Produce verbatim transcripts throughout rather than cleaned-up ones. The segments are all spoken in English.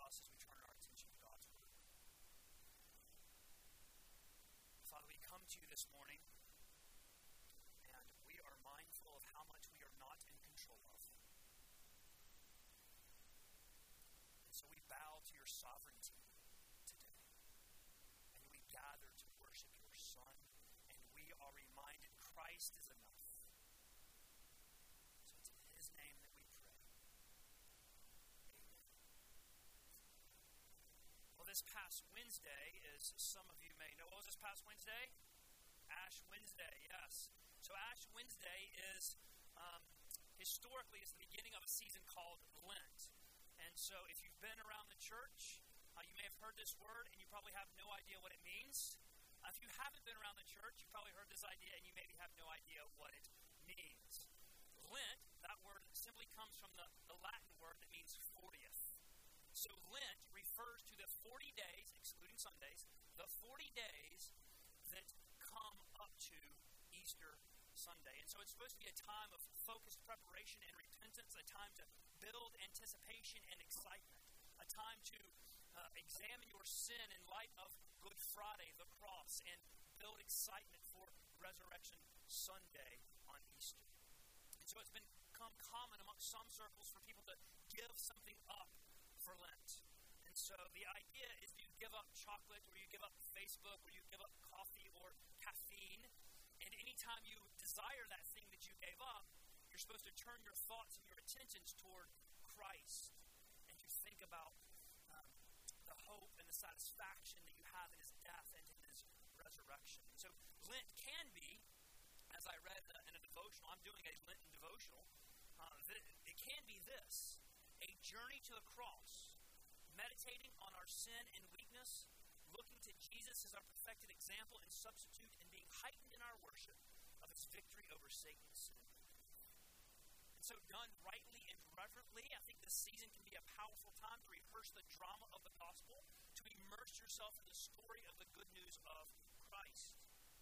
us as we turn our attention to God's Word. Father, we come to you this morning, and we are mindful of how much we are not in control of. And so we bow to your sovereignty today, and we gather to worship your Son, and we are reminded Christ is enough. So it's in his name that we pray. Amen. Well, this past Wednesday, as some of you may know, what was this past Wednesday? Ash Wednesday, yes. So Ash Wednesday is, um, historically, it's the beginning of a season called Lent. And so if you've been around the church, uh, you may have heard this word, and you probably have no idea what it means. Uh, if you haven't been around the church, you've probably heard this idea, and you maybe have no idea what it means. Lent, that word simply comes from the, the Latin word that means fortieth. So Lent refers to the forty days, excluding Sundays, the forty days that come up to Easter Sunday. And so it's supposed to be a time of focused preparation and repentance, a time to build anticipation and excitement, a time to uh, examine your sin in light of Good Friday, the cross, and build excitement for Resurrection Sunday on Easter. And so it's been become common amongst some circles for people to give something up for Lent. And so the idea is you give up chocolate, or you give up Facebook, or you give up coffee or caffeine, and anytime you desire that thing that you gave up, you're supposed to turn your thoughts and your attentions toward Christ, and to think about um, the hope and the satisfaction that you have in his death and in his resurrection. So Lent can be, as I read uh, in a devotional, I'm doing a Lenten devotional, uh, it can be this, a journey to the cross, meditating on our sin and weakness, looking to Jesus as our perfected example and substitute, and being heightened in our worship of his victory over Satan and sin. And so done rightly and reverently, I think this season can be a powerful time to rehearse the drama of the gospel, to immerse yourself in the story of the good news of Christ.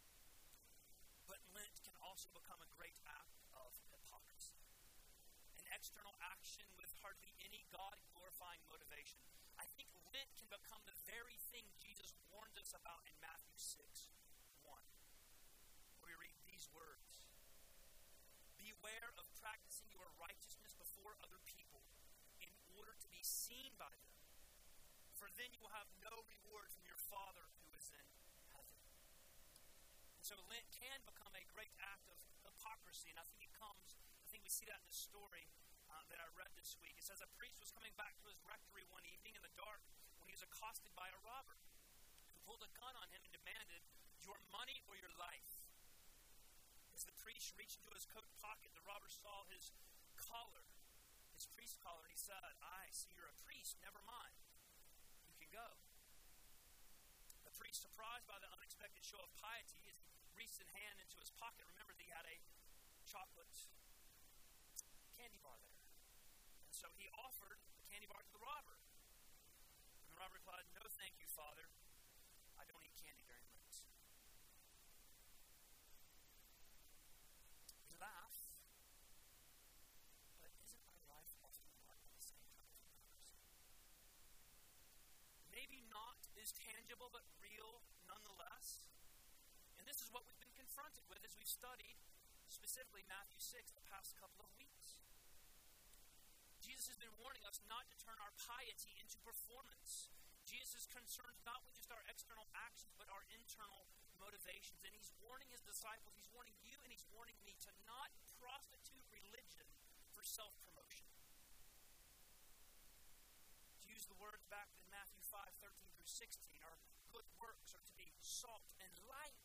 But Lent can also become a great act of hypocrisy, an external action with hardly any God-glorifying motivation. I think Lent can become the very thing Jesus warned us about in Matthew six one, where we read these words: "Beware of practicing your righteousness before other people in order to be seen by them, for then you will have no reward from your Father who is in heaven." And so Lent can become a great act of hypocrisy, and I think it comes, I think we see that in the story uh, that I read this week. It says a priest was coming back to his rectory one evening in the dark when he was accosted by a robber who pulled a gun on him and demanded, "Your money or your life?" As the priest reached into his coat pocket, the robber saw his collar, his priest collar, and he said, "I see you're a priest, never mind. You can go." The priest, surprised by the unexpected show of piety, as he reached his hand into his pocket, remembered that he had a chocolate candy bar there. And so he offered the candy bar to the robber. And the robber replied, "No, thank you, Father. I don't eat candy during Lent." We laugh, but isn't our life often marked by the same kind of hypocrisy? Maybe not as tangible, but real nonetheless. And this is what we've been confronted with as we've studied, specifically Matthew six, the past couple of weeks. Jesus has been warning us not to turn our piety into performance. Jesus is concerned not with just our external actions, but our internal motivations. And he's warning his disciples, he's warning you, and he's warning me to not prostitute religion for self-promotion. To use the words back in Matthew five, thirteen through sixteen, our good works are to be salt and light,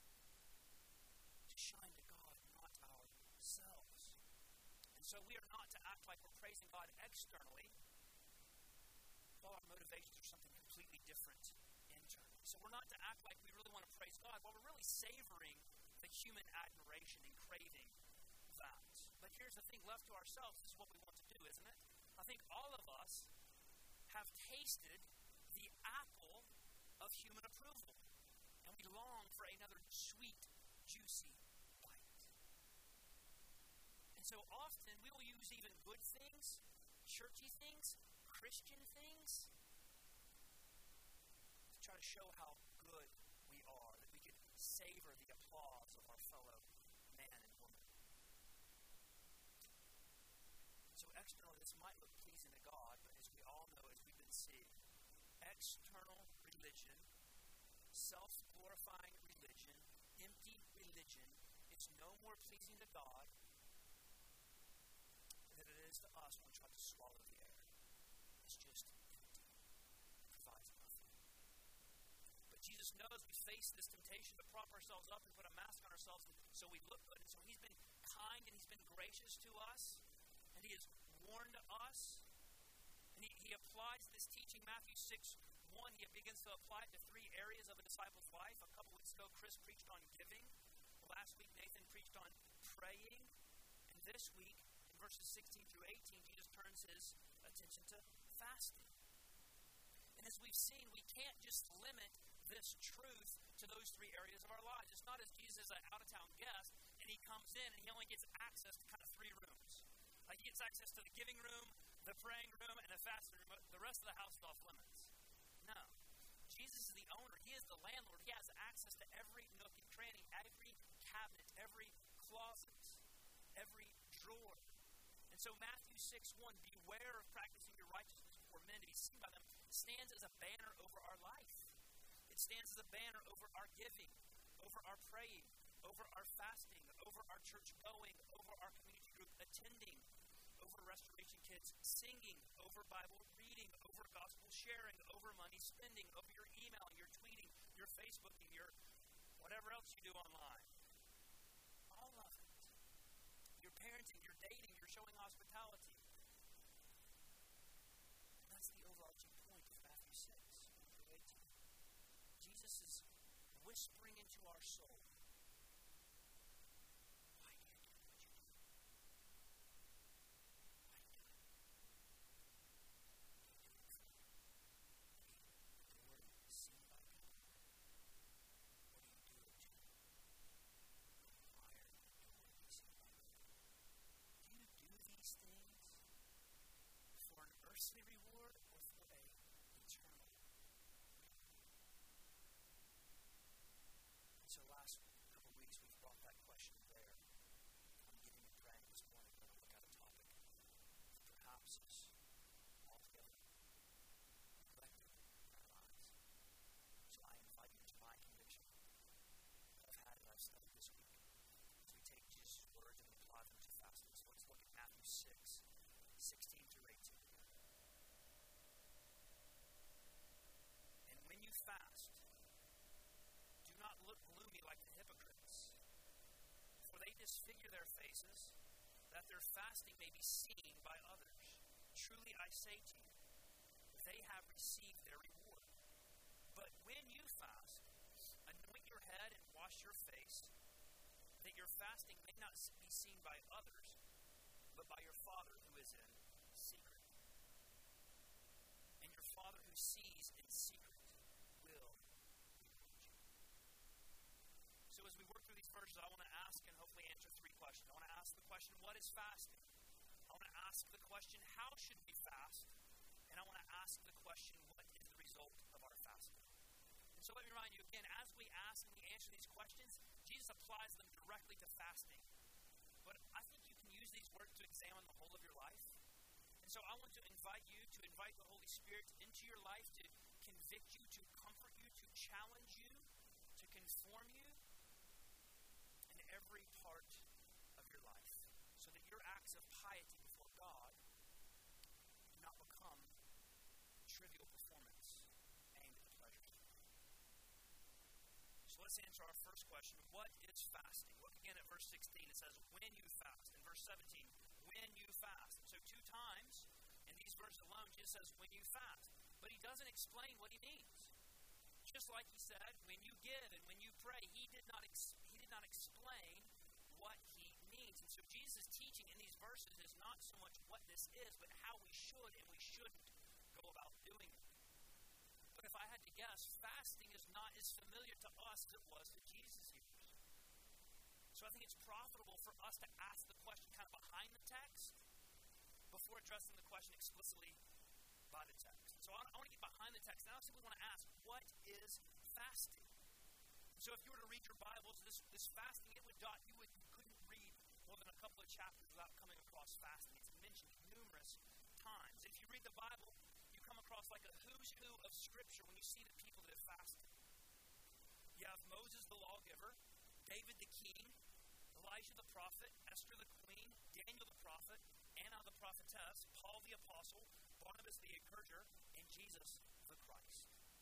to shine to God, not ourselves. And so we are not to act like we're praising God externally, while our motivations are something completely different internally. So we're not to act like we really want to praise God, while we're really savoring the human admiration and craving that. But here's the thing, left to ourselves, this is what we want to do, isn't it? I think all of us have tasted the apple of human approval, and we long for another sweet, juicy bite. And so often we will use even good things, churchy things, Christian things, try to show how good we are, that we can savor the applause of our fellow man and woman. So externally, this might look pleasing to God, but as we all know, as we've been seeing, external religion, self-glorifying religion, empty religion, is no more pleasing to God than it is to us when we try to swallow the air. It's just empty. It provides nothing. But Jesus knows we face this temptation to prop ourselves up and put a mask on ourselves so we look good. And so he's been kind and he's been gracious to us. And he has warned us. And he, he applies this teaching, Matthew six one. He begins to apply it to three areas of a disciple's life. A couple weeks ago, Chris preached on giving. Last week, Nathan preached on praying. And this week, in verses sixteen through eighteen, Jesus turns his attention to fasting. And as we've seen, we can't just limit this truth to those three areas of our lives. It's not as Jesus is an out-of-town guest, and he comes in and he only gets access to kind of three rooms. Like he gets access to the giving room, the praying room, and the fasting room. The rest of the house is off limits. No. Jesus is the owner. He is the landlord. He has access to every nook and cranny, every cabinet, every closet, every drawer. And so Matthew six one, beware of practicing your righteousness before men to be seen by them, stands as a banner over our life. It stands as a banner over our giving, over our praying, over our fasting, over our church going, over our community group attending, over Restoration Kids singing, over Bible reading, over gospel sharing, over money spending, over your email, your tweeting, your Facebooking, your whatever else you do online. All of it. Your parenting, your dating, your showing hospitality. And that's the overarching point of Matthew six, one through eighteen. Jesus is whispering into our soul, why do you do what you do? Why do you do it? Do you do it for the glory seen by people? Or do you do it to admire and adore and be seen by people? Do you do these things for an earthly reward or for a eternal reward? And so last couple of weeks we've brought that question there. I'm giving and praying this morning. We're going to look at a topic that perhaps is altogether neglected in our lives. So I invite you to my conviction that I've had as I've studied this week as we take Jesus' words and we apply them to fasting. So let's look at Matthew six, sixteen through eighteen together. And when you fast, do not look gloomy like the hypocrites, for they disfigure their faces, that their fasting may be seen by others. Truly I say to you, they have received their reward. But when you fast, anoint your head and wash your face, that your fasting may not be seen by others, but by your Father who is in secret. And your Father who sees in secret will reward you. So as we work through these verses, I want to ask and hopefully answer three questions. I want to ask the question, what is fasting? I want to ask the question, how should we fast? And I want to ask the question, what is the result of our fasting? And so let me remind you again, as we ask and we answer these questions, Jesus applies them directly to fasting. But I think you can use these words to examine the whole of your life. And so I want to invite you to invite the Holy Spirit into your life to convict you, to comfort you, to challenge you, to conform you in every part of your life, so that your acts of piety before God do not become trivial performance aimed at the pleasures of men. So let's answer our first question. What is fasting? Look again at verse sixteen. It says, when you fast. In verse seventeen, when you fast. So two times in these verses alone, Jesus says, when you fast. But he doesn't explain what he means. Just like he said, when you give and when you pray, he did not ex- he did not explain what he means. And so Jesus' teaching in these verses is not so much what this is, but how we should and we shouldn't go about doing it. But if I had to guess, fasting is not as familiar to us as it was to Jesus' ears. So I think it's profitable for us to ask the question kind of behind the text before addressing the question explicitly by the text. So I, I want to get behind the text. Now, we want to ask, what is fasting? So if you were to read your Bibles, this, this fasting, it would dot, you, would, you couldn't read more than a couple of chapters without coming across fasting. It's mentioned numerous times. If you read the Bible, you come across like a who's who of Scripture when you see the people that have fasted. You have Moses the lawgiver, David the king, Elijah the prophet, Esther the queen, Daniel the prophet, Anna the prophetess, Paul the apostle, Barnabas the encourager, and Jesus the Christ.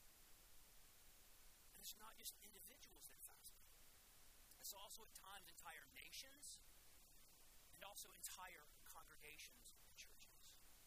And it's not just individuals that fast. It's also at times entire nations and also entire congregations and churches.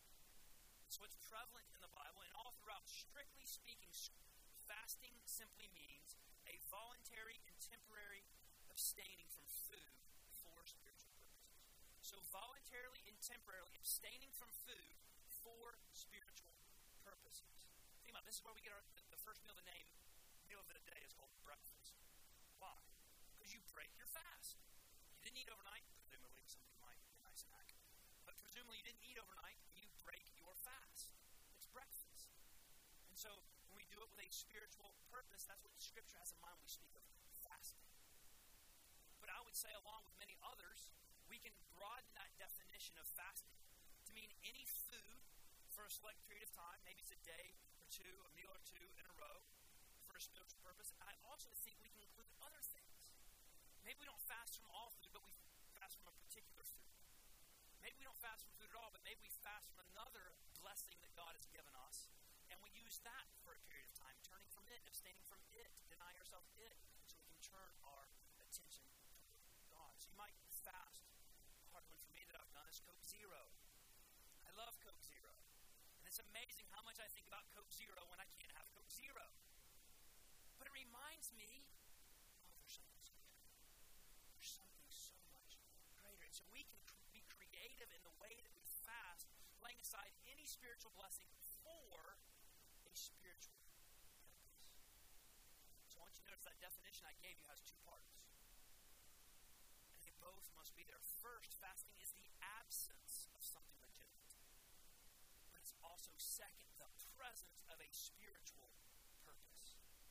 So it's prevalent in the Bible, and all throughout, strictly speaking, fasting simply means a voluntary and temporary abstaining from food for spiritual purposes. So voluntarily and temporarily abstaining from food for spiritual purposes. Think about it, this is where we get our, the first meal of the name, meal of the day is called breakfast. Why? Because you break your fast. You didn't eat overnight, presumably somebody might be a nice snack, but presumably you didn't eat overnight, and you break your fast. It's breakfast. And so when we do it with a spiritual purpose, that's what the Scripture has in mind when we speak of fasting. But I would say, along with many others, we can broaden that definition of fasting to mean any food for a select period of time. Maybe it's a day or two, a meal or two in a row for a spiritual purpose. And I also think we can include other things. Maybe we don't fast from all food, but we fast from a particular food. Maybe we don't fast from food at all, but maybe we fast from another blessing that God has given us, and we use that for a period of time, turning from it, abstaining from it, deny ourselves it, so we can turn our attention toward God. So you might fast. A hard one for me that I've done is Coke Zero. I love Coke Zero. And it's amazing how much I think about Coke Zero when I can't have Coke Zero. But it reminds me, oh, there's something so greater. There's something so much greater. And so we can be creative in the way that we fast, laying aside any spiritual blessing for a spiritual purpose. So I want you to notice that definition I gave you has two parts. And they both must be there. First, fasting is the absence of something legitimate. But it's also, second, the presence of a spiritual purpose.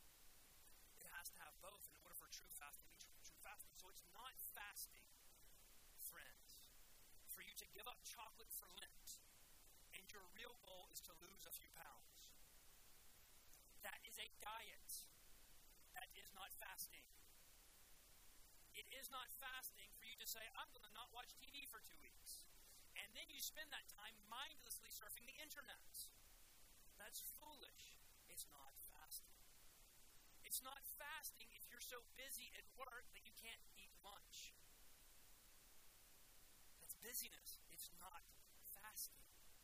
It has to have both in order for true fasting to be true, true fasting. So it's not fasting, friends, for you to give up chocolate for Lent, and your real goal is to lose a few pounds. That is a diet. That is not fasting. It is not fasting for you to say, I'm going to not watch T V for two weeks. And then you spend that time mindlessly surfing the internet. That's foolish. It's not fasting. It's not fasting if you're so busy at work that you can't eat lunch. That's busyness. It's not fasting.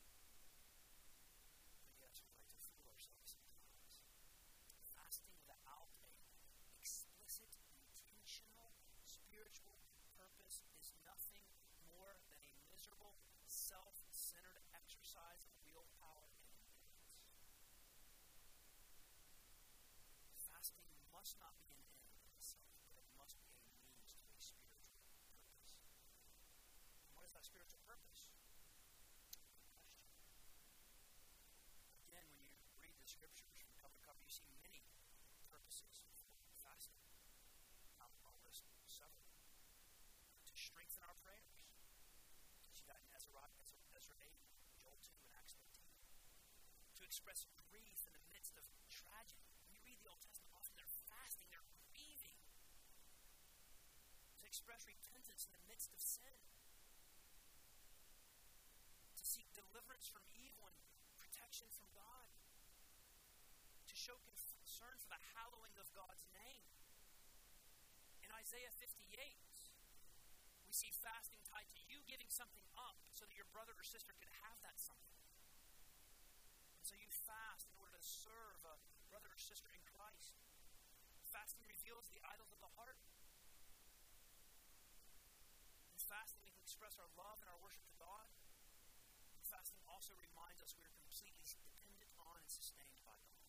But yes, we like to fool ourselves sometimes. Fasting without an explicit, intentional, spiritual purpose is nothing more than a miserable, self-centered exercise of willpower and endurance. Fasting must not be an end in itself, but it must be a means to a spiritual purpose. And what is that spiritual purpose? Good question. Again, when you read the Scriptures from cover to cover, you see many purposes for fasting. I'll, I'll list several. To strengthen our prayers. See that in Ezra, Ezra eight, Joel two, and Acts thirteen. To express grief in the midst of tragedy. When you read the Old Testament, often they're fasting, they're grieving. To express repentance in the midst of sin. To seek deliverance from evil and protection from God. To show concern for the hallowing of God's name. In Isaiah fifty-eight, we see fasting tied to you giving something up so that your brother or sister could have that something. And so you fast in order to serve a brother or sister in Christ. Fasting reveals the idols of the heart. In fasting, we can express our love and our worship to God. And fasting also reminds us we are completely dependent on and sustained by God.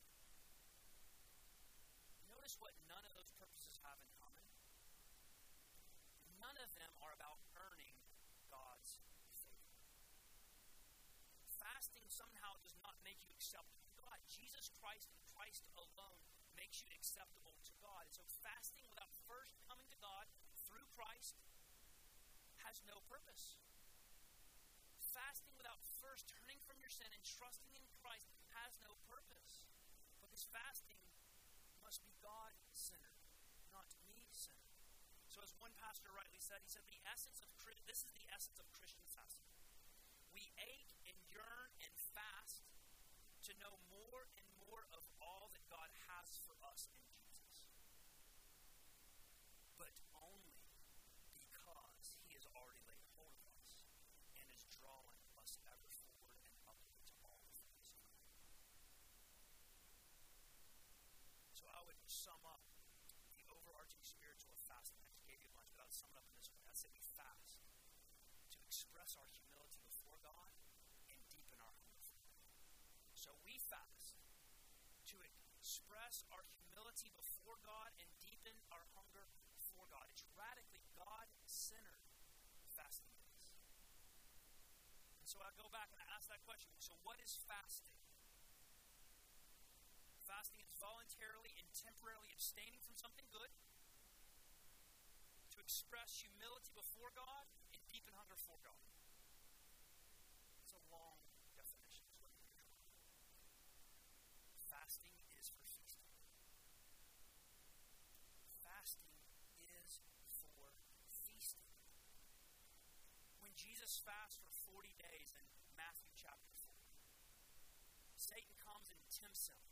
Notice what none of those purposes have in common. None of them are about earning God's favor. Fasting somehow does not make you acceptable to God. Jesus Christ and Christ alone makes you acceptable to God. And so fasting without first coming to God through Christ has no purpose. Fasting without first turning from your sin and trusting in Christ has no purpose. Because fasting must be God-centered, not me-centered. So as one pastor rightly said, he said, the essence of this is the essence of Christian fasting. We ache and yearn and fast to know more and more of all that God has for us in Jesus. But only because He has already laid hold of us and is drawing us ever forward and upward to all the things of God. So I would sum up the overarching spiritual of fasting. I just gave you a bunch, but I would sum it up in this way. I said we fast to express our humility before God and deepen our hunger for Him. So we fast to express our humility before God and deepen our hunger for God. It's radically God-centered fasting is. And so I go back and I ask that question. So what is fasting? Fasting is voluntarily and temporarily abstaining from something good to express humility before God and deepen hunger for God. It's a long definition. It's what you're trying. Fasting is for feasting. Fasting is for feasting. When Jesus fasts for forty days in Matthew chapter four, Satan comes and tempts him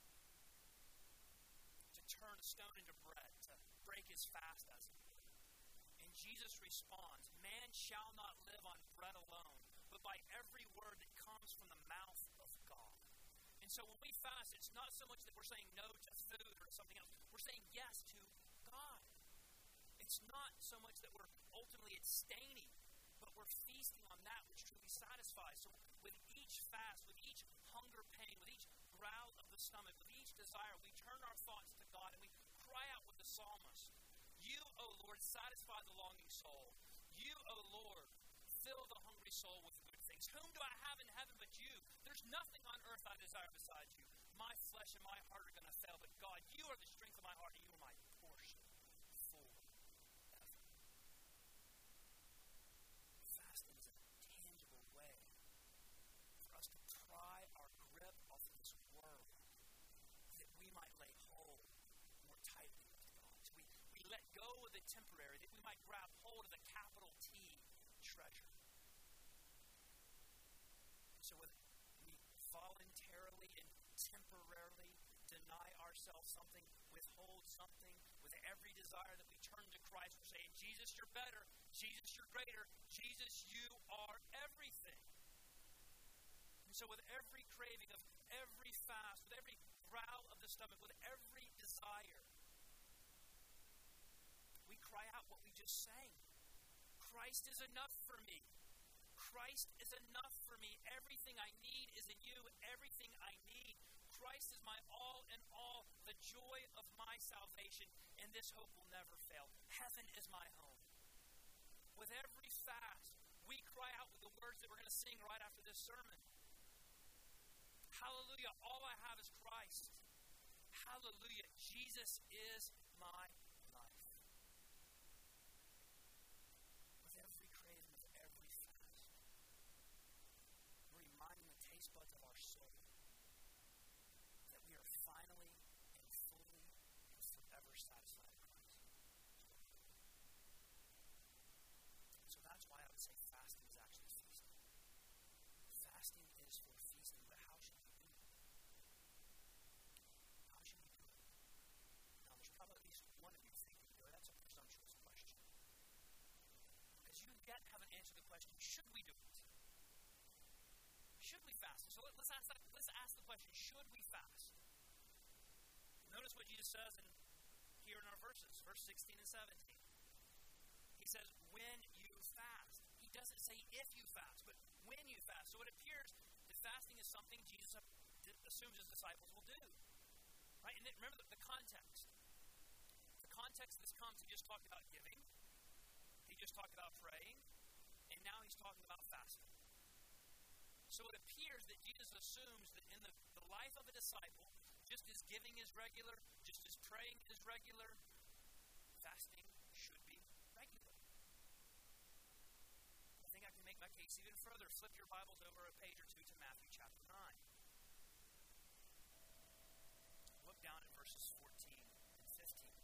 to turn a stone into bread, to break his fast as it were. And Jesus responds, man shall not live on bread alone, but by every word that comes from the mouth of God. And so when we fast, it's not so much that we're saying no to food or something else. We're saying yes to God. It's not so much that we're ultimately abstaining, but we're feasting on that which truly satisfies. So with each fast, with each hunger pain, with each growl of the stomach, with each desire, we turn our thoughts to God and we cry out with the psalmist, you, O Lord, satisfy the longing soul. You, O Lord, fill the hungry soul with good things. Whom do I have in heaven but you? There's nothing on earth I desire besides you. My flesh and my heart are going to fail, but God, you are the strength of my heart and you are my portion forever. Fasting is a tangible way for us to pry our grip off of this world that we might lay hold more tightly with God. So we, we let go of the temporary, that we might grab hold of the capital T treasure. So whether we voluntarily and temporarily deny ourselves something, withhold something, with every desire that we turn to Christ, we're saying, Jesus, you're better. Jesus, you're greater. Jesus, you are everything. And so with every craving of every fast, with every growl of the stomach, with every desire, we cry out what we just sang. Christ is enough for me. Christ is enough for me. Everything I need is in you. Everything I need. Christ is my all in all, the joy of my salvation, and this hope will never fail. Heaven is my home. With every fast, we cry out with the words that we're going to sing right after this sermon. Hallelujah, all I have is Christ. Hallelujah, Jesus is my life. With every craving, with every fast, we're reminding the taste buds of our soul that we are finally and fully and forever satisfied in Christ. So that's why I would say fasting is actually feasting. Fasting is for feasting, but how should we do it? How should we do it? Now, there's probably at least one of you thinking, oh, that's a presumptuous question. Because you yet haven't answered the question, should we do it? Should we fast? So let's ask that, let's ask the question, should we fast? Notice what Jesus says in, here in our verses, verse sixteen and seventeen. He says, when you fast. He doesn't say if you fast, but when you fast. So it appears that fasting is something Jesus assumes his disciples will do. Right? And then remember the, the context. The context of this comes, he just talked about giving. He just talked about praying. And now he's talking about fasting. So it appears that Jesus assumes that in the, the life of a disciple, disciple, just as giving is regular, just as praying is regular, fasting should be regular. I think I can make my case even further. Flip your Bibles over a page or two to Matthew chapter nine. Look down at verses fourteen and fifteen.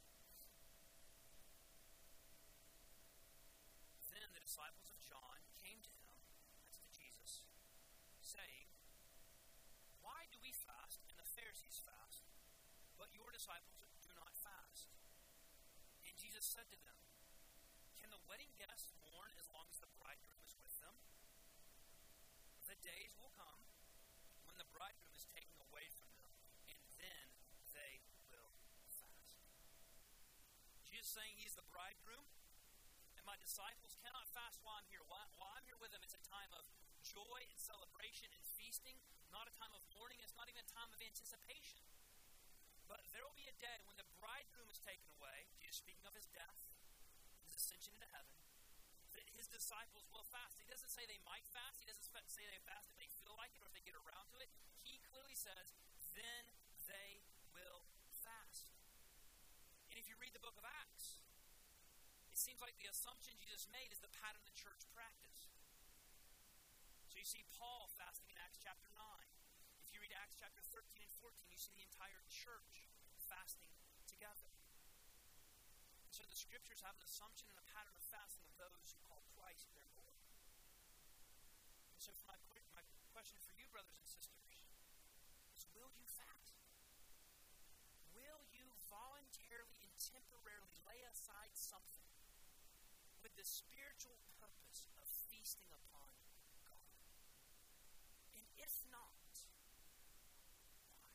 Then the disciples of John came to him, that's to Jesus, saying, "Why do we fast and the Pharisees fast, but your disciples do not fast?" And Jesus said to them, "Can the wedding guests mourn as long as the bridegroom is with them? The days will come when the bridegroom is taken away from them, and then they will fast." Jesus is saying he's the bridegroom, and my disciples cannot fast while I'm here. While, while I'm here with them, it's a time of joy and celebration and feasting, not a time of mourning. It's not even a time of anticipation. But there will be a day when the bridegroom is taken away, Jesus speaking of his death, his ascension into heaven, that his disciples will fast. He doesn't say they might fast. He doesn't say they fast if they feel like it or if they get around to it. He clearly says, then they will fast. And if you read the book of Acts, it seems like the assumption Jesus made is the pattern the church practiced. So you see Paul fasting in Acts chapter nine. If you read Acts chapter thirteen and fourteen, you see the entire church fasting together. So the scriptures have an assumption and a pattern of fasting of those who call Christ their Lord. And so for my, my question for you, brothers and sisters, is will you fast? Will you voluntarily and temporarily lay aside something with the spiritual purpose of feasting upon God? And if not, why?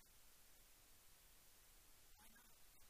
Why not?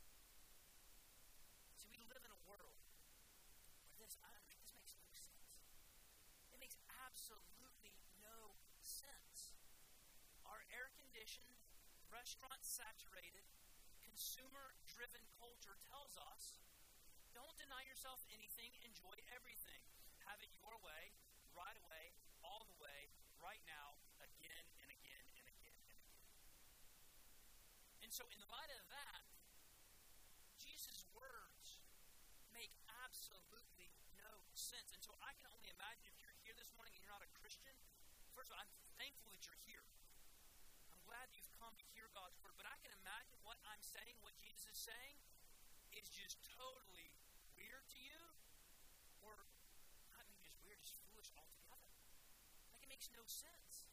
See, we live in a world where this, I don't think this makes no sense. It makes absolutely no sense. Our air-conditioned, restaurant-saturated, consumer-driven culture tells us, don't deny yourself anything, enjoy everything. Have it your way, right away, all the way, right now, again and again and again and again. And so in light of that, Jesus' words make absolutely no sense. And so I can only imagine if you're here this morning and you're not a Christian, first of all, I'm thankful that you're here. I'm glad that you've come to hear God's word, but I can imagine what I'm saying, what Jesus is saying, is just totally weird to you, or not maybe just weird, just foolish altogether. Like it makes no sense.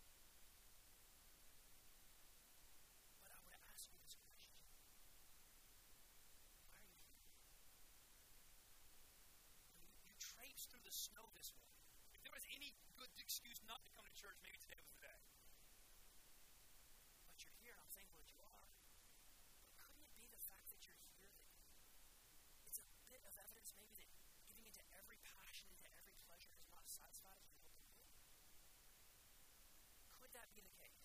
But I want to ask you this question. Why are you here? You, you traipsed through the snow this morning. If there was any good excuse not to come to church, maybe today was the day. But you're here, and I'm thankful that you are. But couldn't it be the fact that you're here that it's a bit of evidence maybe that giving into every passion, into every pleasure is not satisfied as you're looking for? Could that be the case?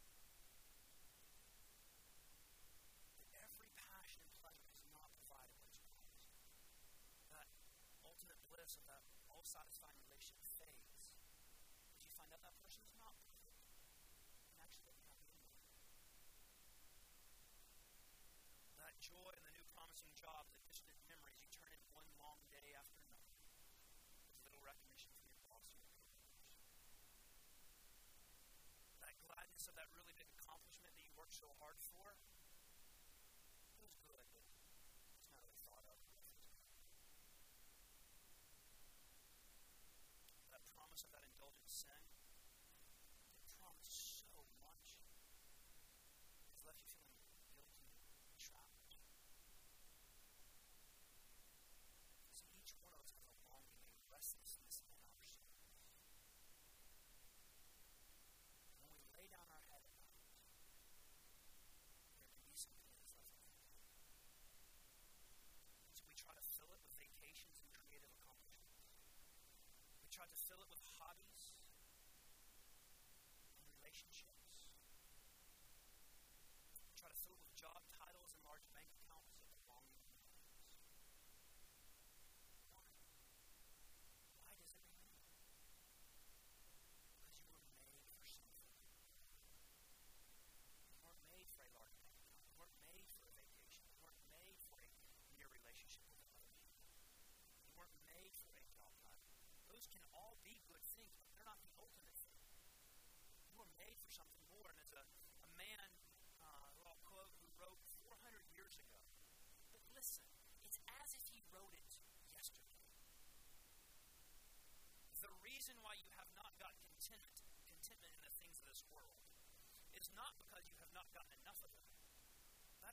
That every passion and pleasure is not provided what is promised. That ultimate bliss of that all-satisfying relationship fades. Did you find out that person is not perfect? And actually doesn't have any more. That joy and the new promising job, the distant memories you turn in one long day after another. With little recognition from your boss or your coworkers. That gladness of that really big accomplishment that you worked so hard for feels good, but it's not really thought of. That promise of that indulgent sin that promised so much has left you feeling guilty and trapped. See, each one of us has a longing, a restlessness in our souls. When we lay down our head at night, there can be something that's left empty. So we try to fill it with vacations and creative accomplishments. We try to fill it with hobbies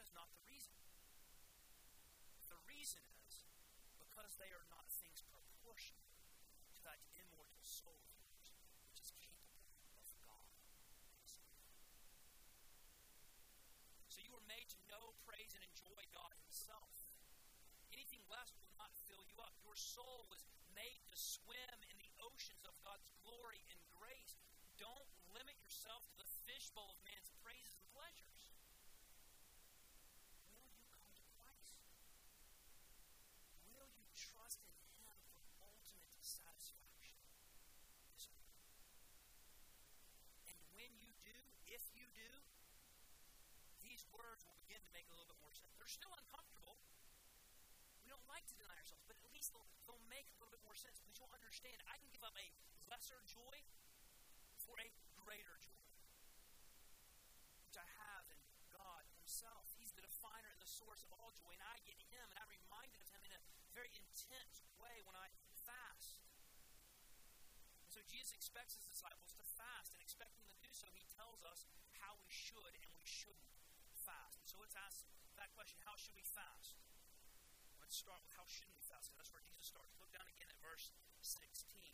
is not the reason. The reason is because they are not things proportionate to that immortal soul of yours, which is capable of God Himself. So you were made to know, praise, and enjoy God Himself. Anything less will not fill you up. Your soul was made to swim in the oceans of God's glory and grace. Don't limit yourself to the fishbowl of man's praises and pleasures. Will you come to Christ? Will you trust in Him for ultimate satisfaction this week? And when you do, if you do, these words will begin to make a little bit more sense. They're still uncomfortable. We don't like to deny ourselves, but at least they'll, they'll make a little bit more sense because you'll understand I can give up a lesser joy for a greater joy, which I have in God Himself. He's the definer and the source of all joy, and I get Him, and I'm reminded of Him in a very intense way when I fast. And so Jesus expects His disciples to fast, and expecting them to do so, He tells us how we should and we shouldn't fast. And so let's ask that question, how should we fast? Let's start with how shouldn't we fast, and that's where Jesus starts. Look down again at verse sixteen.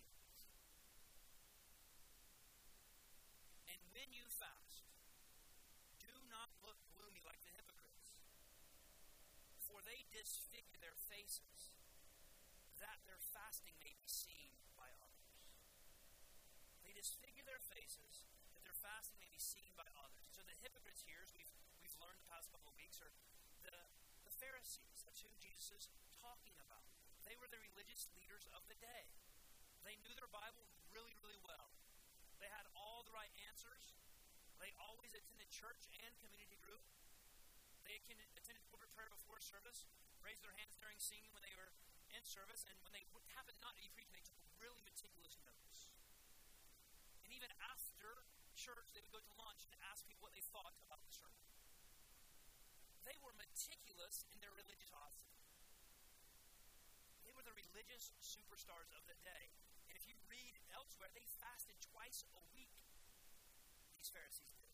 And when you fast, do not look gloomy like the hypocrites, for they disfigure their faces, that their fasting may be seen by others. They disfigure their faces, that their fasting may be seen by others. And so the hypocrites here, as we've, we've learned the past couple of weeks, are the, the Pharisees. That's who Jesus is talking about. They were the religious leaders of the day. They knew their Bible really, really well. They had all the right answers. They always attended church and community group. They attended, attended corporate prayer before service, raised their hands during singing when they were in service, and when they happened not to be preaching, they took really meticulous notes. And even after church, they would go to lunch and ask people what they thought about the sermon. They were meticulous in their religiosity. They were the religious superstars of the day. And if you read elsewhere, they fasted twice a week. These Pharisees did.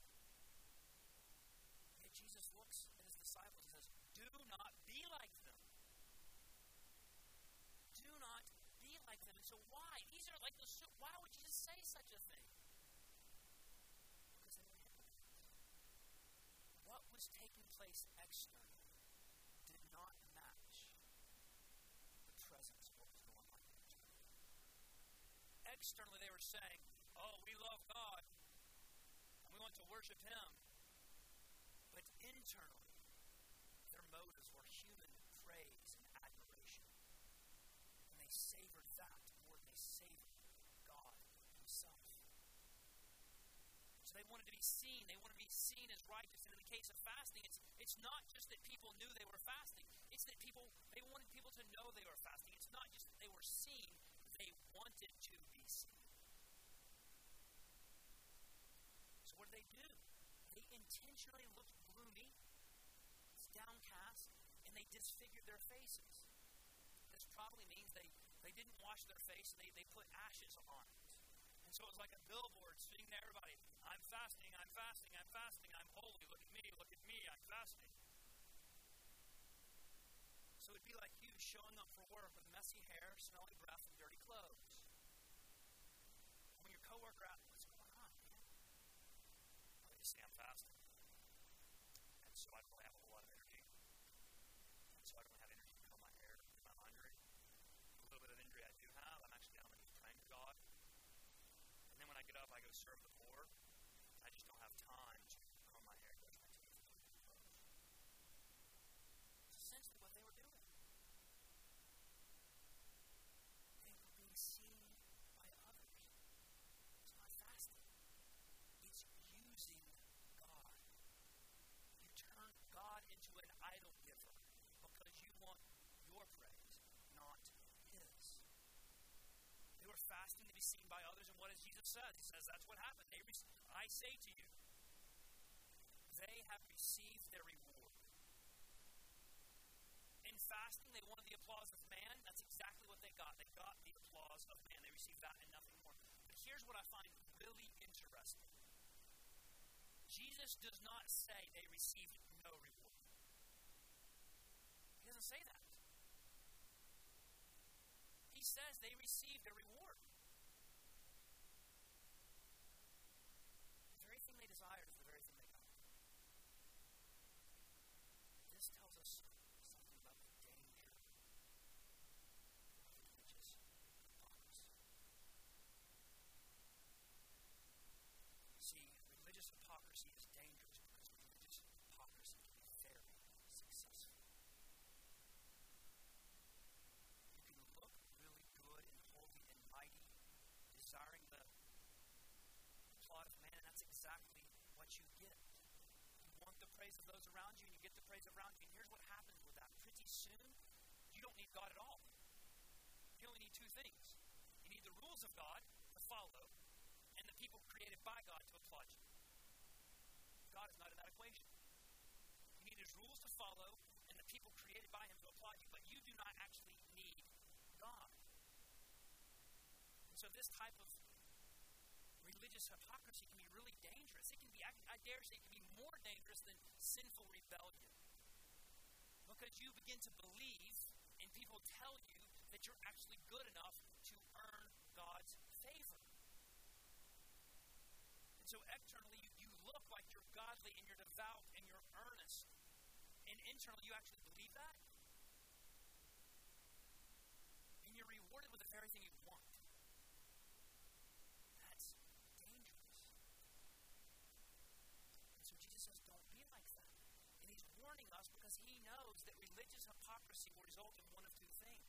Yet Jesus looks at His disciples and says, do not be like them. Do not be like them. And so why? These are like the, why would Jesus say such a thing? Because they were hypocrites. What was taking place externally did not match the presence of what was going on internally. Externally, they were saying, oh, we love God, and we want to worship Him. But internally, their motives were human praise and admiration. And they savored that more than they savored God Himself. So they wanted to be seen. They wanted to be seen as righteous. And in the case of fasting, it's it's not just that people knew they were fasting. It's that people, they wanted people to know they were fasting. It's not just that they were seen. They wanted to be seen. So what did they do? They intentionally looked gloomy, downcast, and they disfigured their faces. This probably means they, they didn't wash their face, and they, they put ashes on it. And so it was like a billboard speaking to everybody, I'm fasting, I'm fasting, I'm fasting, I'm holy, look at me, look at me, I'm fasting. So it'd be like you showing up for work with messy hair, smelly breath, and dirty clothes. And when your coworker asks, what's going on, man? Well, they say I'm fasting. And so I don't have a whole lot of energy. And so I don't have energy to comb my hair, do my laundry. A little bit of injury I do have, I'm actually down on my knees praying to God. And then when I get up, I go serve the poor. I just don't have time to comb my hair, brush my teeth, and put new clothes. It's essentially what they were doing. They were being seen by others. It's not fasting. It's using God. You turn God into an idol giver because you want your praise, not His. They were fasting to be seen by others, and what does Jesus say? He says that's what happened. They re- I say to you, they have received their reward. In fasting, they wanted the applause of man. That's exactly what they got. They got the applause of man. They received that and nothing more. But here's what I find really interesting. Jesus does not say they received no reward. doesn't say that. He says they received a reward. The very thing they desired is the very thing they got. This tells us something about the danger of religious hypocrisy. See, religious hypocrisy is dangerous because religious hypocrisy can be very successful. You can look really good and holy and mighty, desiring the applaud of man, and that's exactly what you get. You want the praise of those around you, and you get the praise around you. And here's what happens with that. Pretty soon, you don't need God at all. You only need two things. You need the rules of God to follow, and the people created by God to applaud you. God is not in that equation. You need his rules to follow, and the people created by him to applaud you, but you do not actually need God. And so this type of religious hypocrisy can be really dangerous. It can be, I dare say, it can be more dangerous than sinful rebellion. Because you begin to believe, and people tell you that you're actually good enough to earn God's favor. And so externally, you, you look like you're godly, and you're devout, and you're earnest. And internally, you actually believe that. And you're rewarded with the very thing you want. That's dangerous. And so Jesus says, don't be like that. And he's warning us because he knows that religious hypocrisy will result in one of two things.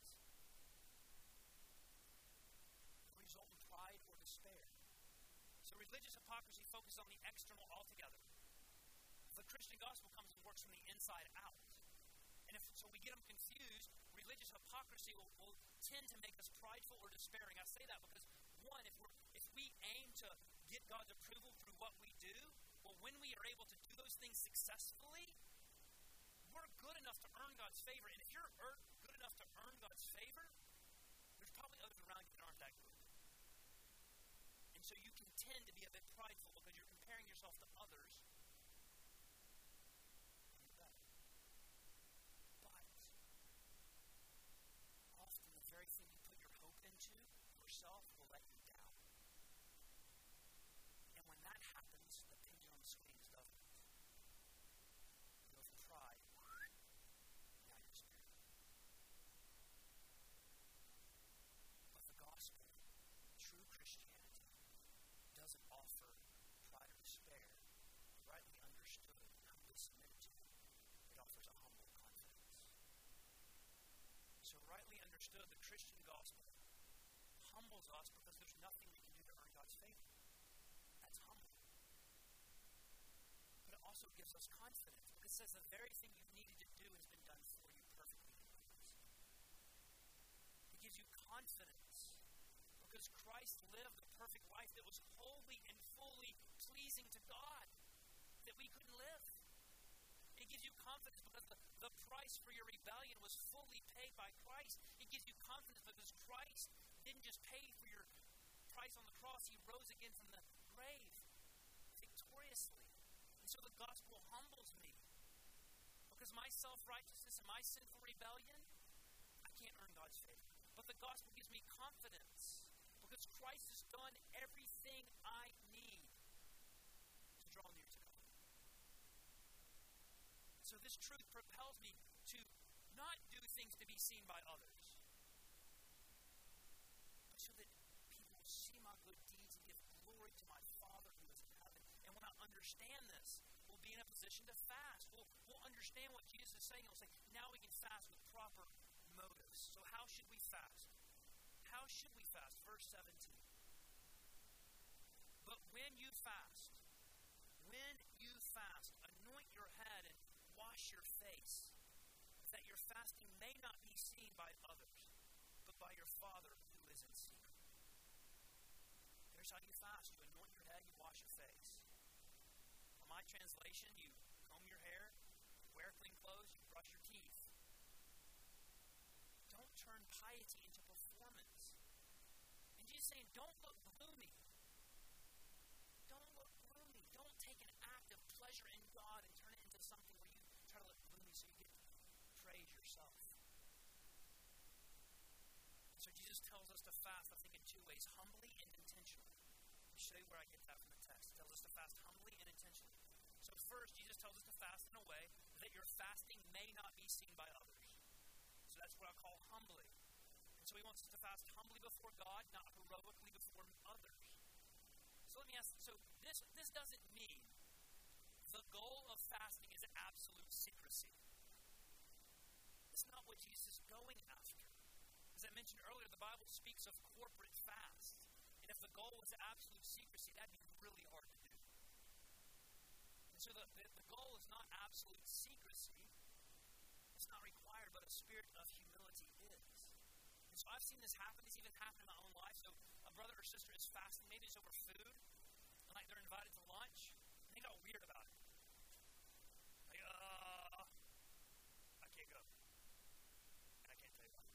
It will result in pride or despair. So religious hypocrisy focuses on the external altogether. The Christian gospel comes and works from the inside out. And if so we get them confused, religious hypocrisy will, will tend to make us prideful or despairing. I say that because, one, if we're if we aim to get God's approval through what we do, well, when we are able to do those things successfully, we're good enough to earn God's favor. And if you're er- good enough to earn God's favor, there's probably others around you that aren't that good. And so you can tend to be a bit prideful because you're comparing yourself to others. But often the very thing you put your hope into yourself will let you down. And when that happens, the pendulum swings, doesn't it? You go from pride, now you're despair. But the gospel, true Christianity, doesn't offer pride or despair. Rightly understood and humbly submitted to, it offers a humble confidence. So rightly understood, the Christian gospel humbles us because there's nothing we can do to earn God's favor. That's humble. But it also gives us confidence because it says the very thing you needed to do has been done for you perfectly in Christ. It gives you confidence because Christ lived the perfect life that was wholly and fully pleasing to God that we couldn't live. It gives you confidence because the, the price for your rebellion was fully paid by Christ. It gives you confidence because Christ didn't just pay for your price on the cross. He rose again from the grave victoriously. And so the gospel humbles me because my self-righteousness and my sinful rebellion, I can't earn God's favor. But the gospel gives me confidence because Christ has done everything I need to draw near to God. So this truth propels me to not do things to be seen by others, but so that people will see my good deeds and give glory to my Father who is in heaven. And when I understand this, we'll be in a position to fast. We'll, we'll understand what Jesus is saying. We'll say, now we can fast with proper motives. So how should we fast? How should we fast? Verse seventeen. But when you fast, when you fast, anoint your head and wash your face, that your fasting may not be seen by others, but by your Father who is in secret. Here's how you fast. You anoint your head, you wash your face. On my translation, you comb your hair, you wear clean clothes, you brush your teeth. Don't turn piety into performance. And Jesus is saying, don't look gloomy. Don't look gloomy. Don't take an act of pleasure in God and turn it into something where you try to look gloomy so you get praise praise yourself. So Jesus tells us to fast, I think, in two ways, humbly and intentionally. Let me show you where I get that from the text. It tells us to fast humbly and intentionally. So first, Jesus tells us to fast in a way that your fasting may not be seen by others. So that's what I call humbly. And so he wants us to fast humbly before God, not heroically before others. So let me ask, so this, this doesn't mean the goal of fasting is absolute secrecy. It's not what Jesus is going after. As I mentioned earlier, the Bible speaks of corporate fasts. And if the goal was absolute secrecy, that'd be really hard to do. And so the, the, the goal is not absolute secrecy. It's not required, but a spirit of humility is. And so I've seen this happen. It's even happened in my own life. So a brother or sister is fasting. Maybe it's over food. And like they're invited to lunch. And they got weird about it. Like, uh, I can't go. And I can't tell you why.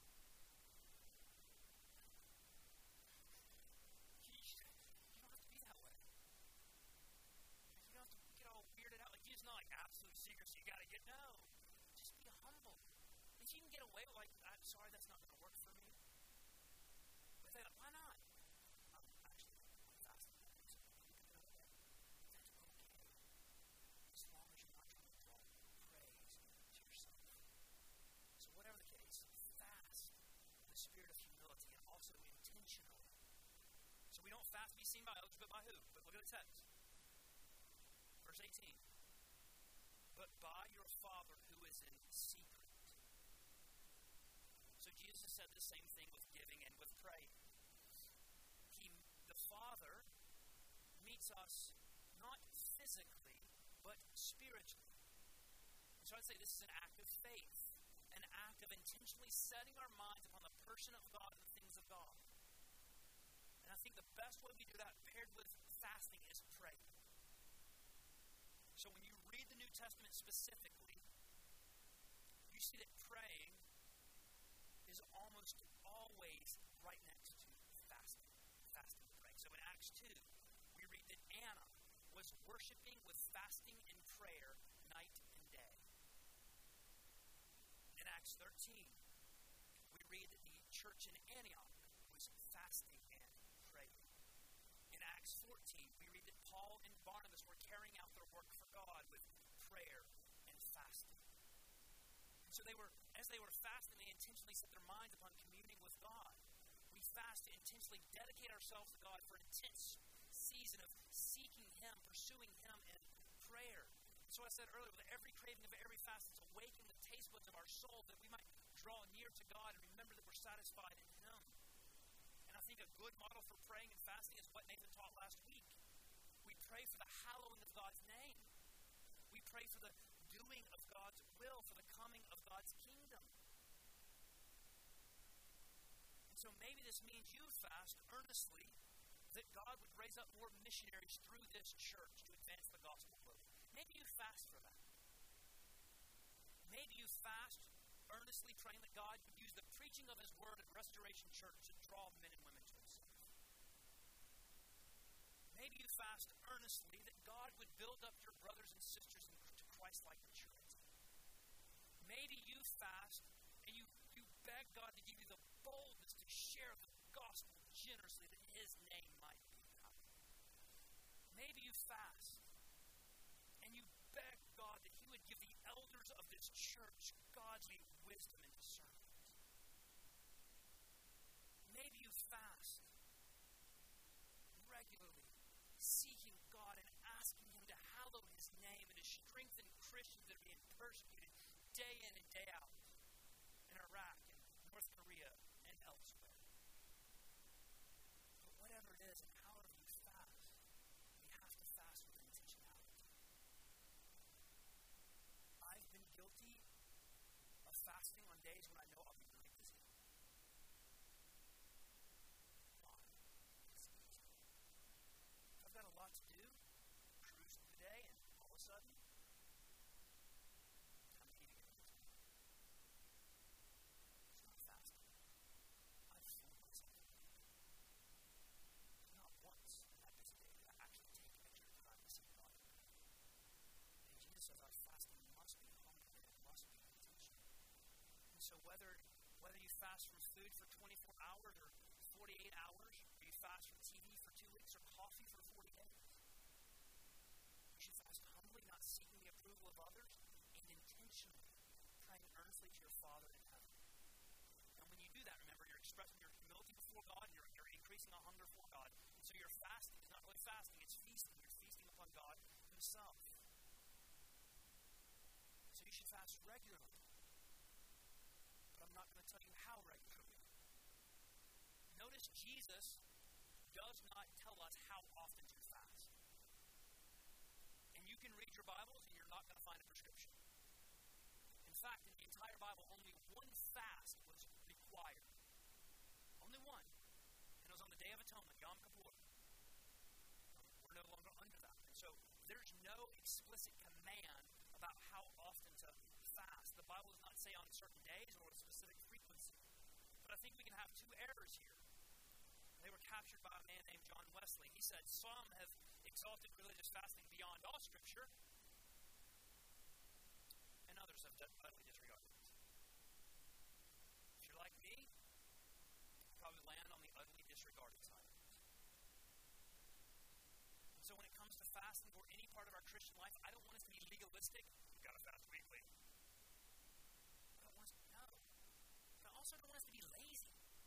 You, you don't have to be that way. You don't have to get all weirded out. Like, it's not like absolute secrecy. You got to get, no. Just be humble. If you can get away with, like, I'm sorry, that's not going to work for me. But they like, why not? I'm actually, I'm fasting. So you can go away. That's okay. As long as you're not trying to draw praise to yourself. So whatever the case, fast in the spirit of humility and also intentionally. So we don't fast to be seen by others, but by who? But look at the text. Verse eighteen. But by your Father who is in secret. So Jesus said the same thing with giving and with praying. He, the Father meets us not physically, but spiritually. And so I'd say this is an act of faith, an act of intentionally setting our minds upon the person of God and the things of God. And I think the best way we do that, paired with fasting, is praying. So when you read the New Testament specifically, you see that praying is almost always right next to fasting. Fasting and praying. So in Acts two, we read that Anna was worshiping with fasting and prayer night and day. In Acts thirteen, we read that the church in Antioch was fasting and praying. In Acts fourteen, we read that Paul and Barnabas were carrying out their work for God with prayer and fasting. And so they were, as they were fasting, they intentionally set their minds upon communing with God. We fast to intentionally dedicate ourselves to God for an intense season of seeking Him, pursuing Him in prayer. So I said earlier, with every craving of every fast, it's awakening the taste buds of our soul that we might draw near to God and remember that we're satisfied in Him. And I think a good model for praying and fasting is what Nathan taught last week. We pray for the hallowing of God's name. We pray for the doing of God's will, for the coming of God's kingdom. And so maybe this means you fast earnestly that God would raise up more missionaries through this church to advance the gospel work. Maybe you fast for that. Maybe you fast earnestly praying that God would use the preaching of His word at Restoration Church to draw men and women to Himself. Maybe you fast earnestly that God would build up your brothers and sisters into Christ-like maturity. Maybe you fast and you, you beg God to give you the boldness to share the gospel generously that His name might be high. Maybe you fast and you beg God that He would give the elders of this church godly wisdom and discernment. Maybe you fast regularly, seeking God and asking Him to hallow His name and to strengthen Christians that are being persecuted day in and day out in Iraq and North Korea and elsewhere. But whatever it is and however you fast, we have to fast with intentionality. I've been guilty of fasting on days when I know I'll be really busy. Why? It's easy. I've got a lot to do, cruise through the day, and all of a sudden, I'm eating it. It's not fasting. I've fooled myself. Not once in that busy day did I actually take extra time to seek God. And Jesus says our fasting must be humble and it must be intentional. whether whether you fast from food for twenty-four hours or forty-eight hours, or you fast from T V for two weeks or coffee for forty days. You should fast humbly, not seeking the approval of others, and intentionally praying earnestly to your Father in heaven. And when you do that, remember, you're expressing your humility before God, and you're, you're increasing a hunger for God. And so your fasting is not really fasting, it's feasting. You're feasting upon God Himself. So you should fast regularly. But I'm not going to tell you how regularly. Notice Jesus does not tell us how often to fast. And you can read your Bibles and you're not going to find a prescription. In fact, in the entire Bible, only one fast was required. Only one. And it was on the Day of Atonement, Yom Kippur. We're no longer under that. And so there's no explicit command about how often to fast. The Bible does not say on certain days or a specific frequency. But I think we can have two errors here. They were captured by a man named John Wesley. He said, some have exalted religious fasting beyond all Scripture, and others have utterly disregarded it. If you're like me, you probably land on the utterly disregarded side of it. And so when it comes to fasting or any part of our Christian life, I don't want us to be legalistic. You've got to fast weekly. I don't want us to know. But I also don't want us to be lazy.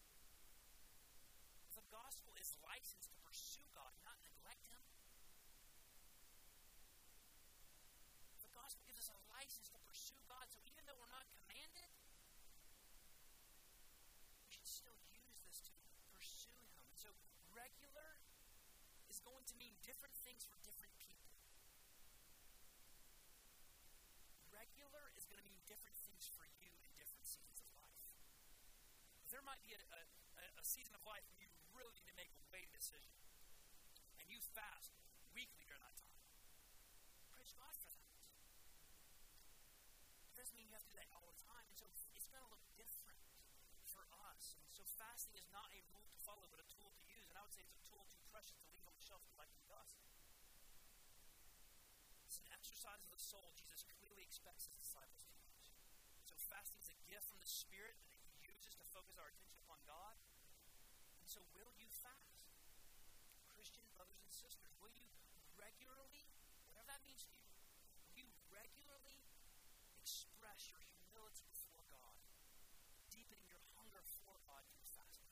The gospel is licensed to pursue God, not neglect Him. The gospel gives us a license to pursue God, so even though we're not commanded, we should still use this to pursue Him. And so regular is going to mean different things for different people. Regular is going to mean different things for you in different seasons of life. There might be a, a, a season of life where you really need to make a weighty decision, and you fast weekly during that time. Praise God for that. It doesn't mean you have to do that all the time, and so it's going to look different for us. And so fasting is not a rule to follow, but a tool to use, and I would say it's a tool too precious to leave on the shelf collecting dust. It's an exercise of the soul Jesus clearly expects His disciples to use. So fasting is a gift from the Spirit that He uses to focus our attention upon God. And so will you fast? Christian brothers and sisters, will you regularly, whatever that means to you, will you regularly express your humility before God, deepening your hunger for God through fasting?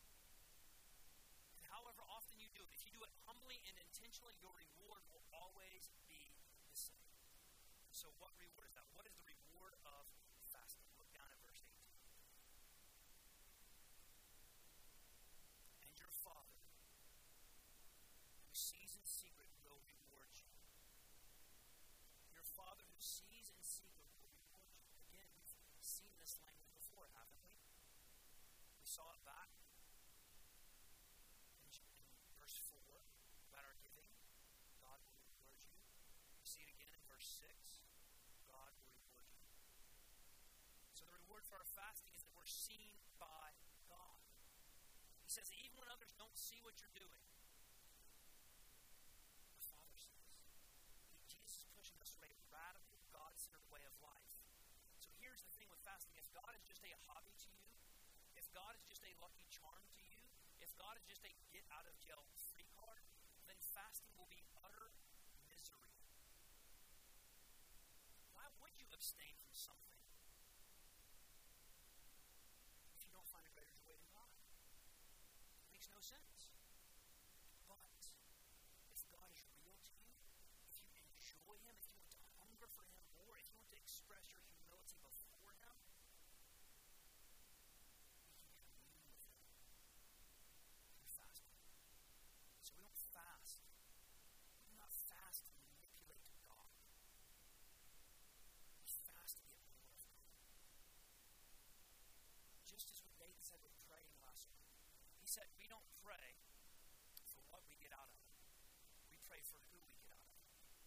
And however often you do it, if you do it humbly and intentionally, your reward will always be the same. So what reward is that? What is the reward of fasting? Look down at verse eighteen. And your Father, who sees in secret, will reward you. Your Father who sees in secret will reward you. Again, we've seen this language before, haven't we? We saw it back in, in verse four about our giving. God will reward you. We see it again in verse six. God will reward you. So the reward for our fasting is that we're seen by God. He says that even when others don't see what you're doing, the Father sees. Jesus is pushing us from a radical, God-centered way of life. So here's the thing with fasting. If God is just a hobby to you, if God is just a lucky charm to you, if God is just a get-out-of-jail-free card, then fasting will be utter misery. Why would you abstain from something if you don't find a greater joy than God? It makes no sense. But if God is real to you, if you enjoy Him, if you want to hunger for Him more, if you want to express your humility before Him, we can commune with Him through fasting. So we don't fast. We do not fast to manipulate God. We fast to get more of God. Just as what Nathan said with praying last week. He said we don't pray for what we get out of it. We pray for who we get out of it.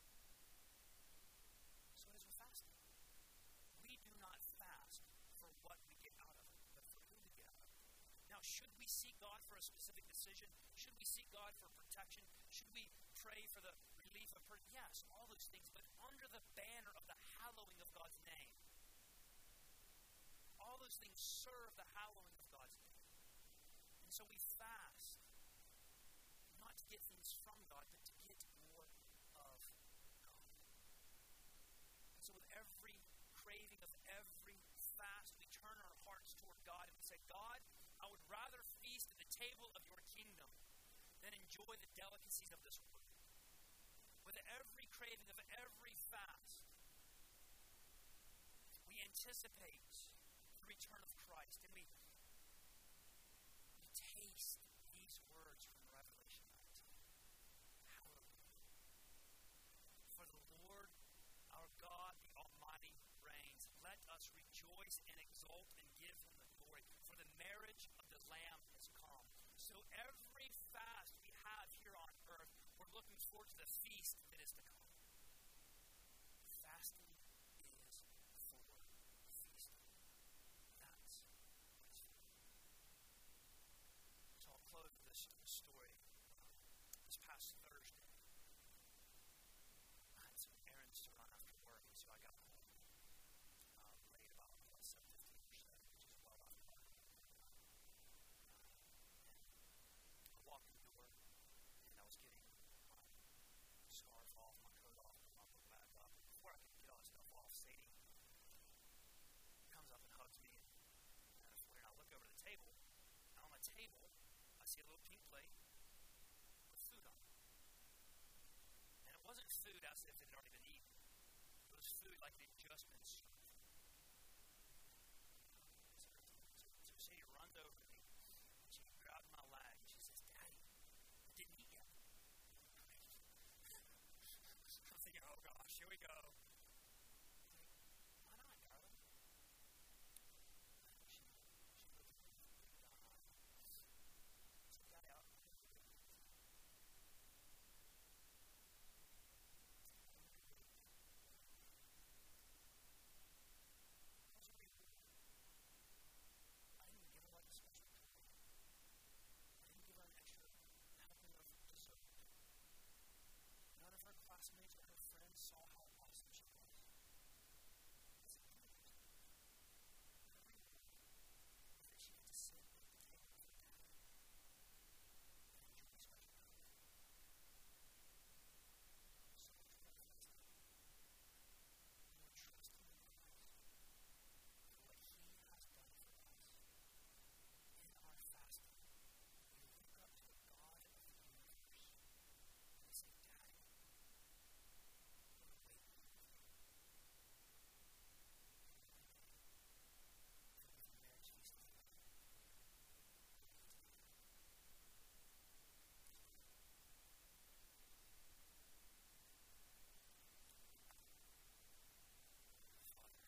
So it is with fasting. We do not fast for what we get out of it, but for who we get out of it. Now, should we seek God for a specific decision? Should we seek God for protection? Should we pray for the relief of person? Yes, all those things, but under the banner of the hallowing of God's name. All those those things serve the hallowing of God's name. And so we fast, not to get things from God, but to get more of God. And so with every craving of every fast, we turn our hearts toward God and we say, God, I would rather feast at the table of your kingdom than enjoy the delicacies of this world. With every craving of every fast, we anticipate the return of Christ, and we, we taste these words from Revelation nineteen. Hallelujah. For the Lord our God, the Almighty, reigns. Let us rejoice and exult and give him the glory, for the marriage of the Lamb has come. So every fast we have here on earth, we're looking forward to the feast that is to come. Fasting is for feasting. That's what it's for. So I'll close with this story. This past Thursday, I had some errands to run after work, and so I got home uh, late, about seven fifteen or so, which is well after work. I walked in the door, and I was getting my scarf off, my coat off, my muffler back up. And before I could get all that stuff off, Sadie comes up and hugs me. And, and when I look over the table, and on the table, I see a little pink plate with food on it. And it wasn't food as if it had already been eaten. It was food like it had just been served. So, so, so Sadie runs over to me, and she grabs my leg, and she says, Daddy, I didn't eat yet. Great. I'm thinking, oh gosh, here we go. Why not, darling? She, she looked at me with big eyes. I said, Daddy, I'll eat it. I didn't give her like a special toy. I didn't give her an extra helping of dessert. None of her classmates or her friends saw how awesome she was. It's amazing. Every week that she had to sit at the table with her dad and enjoy special company. So we were fasting. We were trusting in Christ for what He has done for us. In our fasting, we look up to the God of the universe and we say, Daddy, we're waiting for you. And with the marriage feast together, we eat together. Father,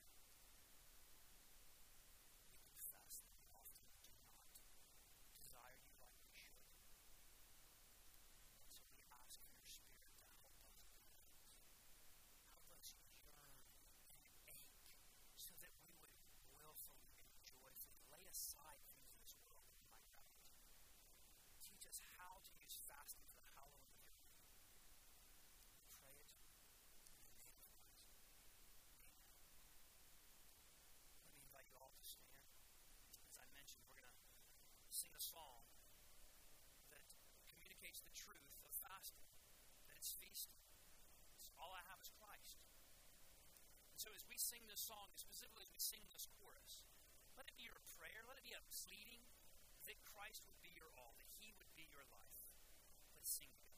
we confess that we often do not desire you like we should. And so we ask for your Spirit to help us do that. Help us yearn and ache so that we would willfully and joyfully lay aside things in this world that we might not. Teach us how to use fasting for the hallowing of your name. We pray it in the name of Christ. Amen. Let me invite you all to stand. As I mentioned, we're going to sing a song that communicates the truth of fasting, that it's feasting. It's all I have is Christ. And so as we sing this song, and specifically as we sing this chorus, let it be your prayer, let it be a pleading that Christ would be your all, that He would be your life. Let's sing together.